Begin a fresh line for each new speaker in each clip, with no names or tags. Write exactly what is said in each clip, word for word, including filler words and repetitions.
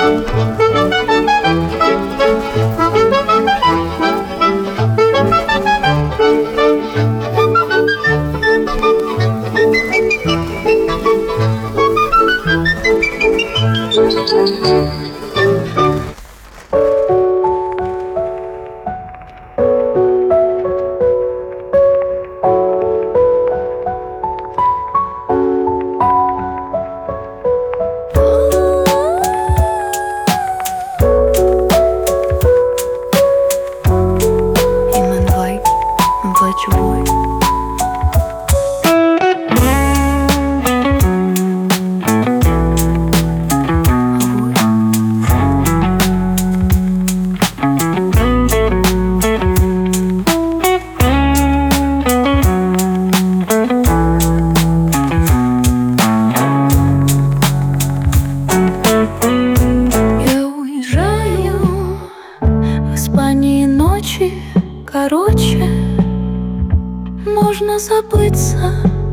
Короче, можно забыться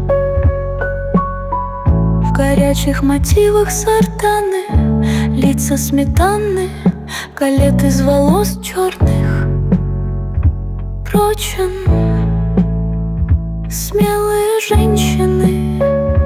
в горячих мотивах сартаны, лица сметаны, колет из волос черных. Прочен смелые женщины,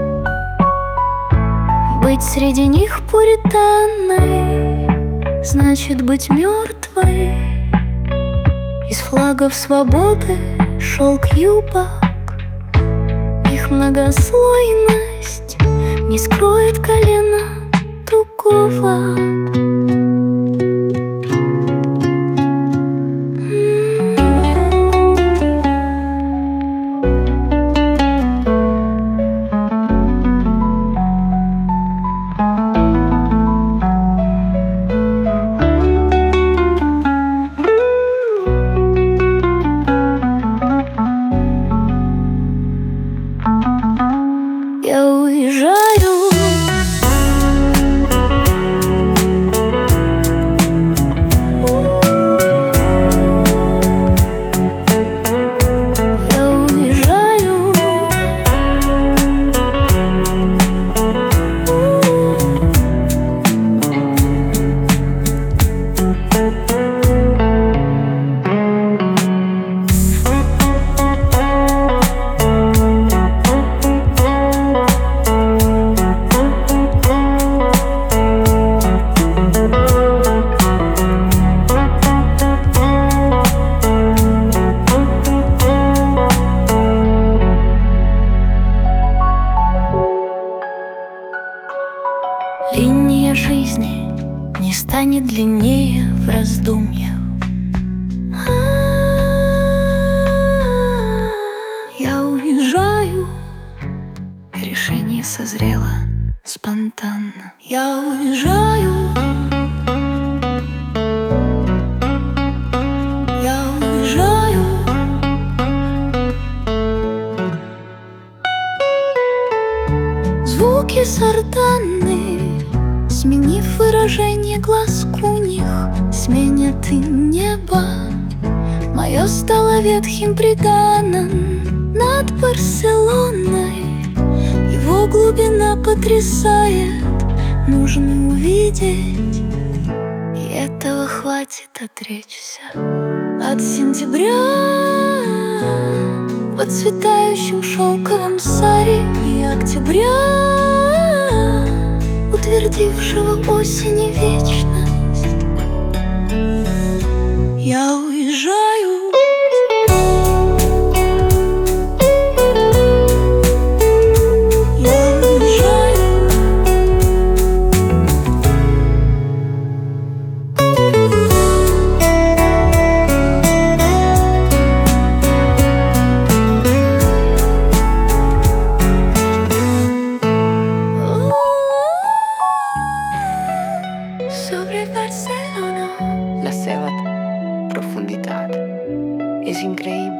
быть среди них пуританной значит быть мертвой. Из флагов свободы шелк юбок, их многослойность не скроет колено другого. Я уезжаю, я уезжаю, линия жизни не станет длиннее в раздумьях. Я уезжаю, решение созрело спонтанно. Я уезжаю, я уезжаю. Звуки сарданы, сменив выражение глаз куних, сменят и небо. Мое стало ветхим приданым над Барселоной. Его глубина потрясает, нужно увидеть, и этого хватит отречься. От сентября в отцветающем шелковом саре и октября, утвердившего осени вечность. Я уезжаю, я уезжаю. Sobre Barcelona,
La seva profunditat és increïble.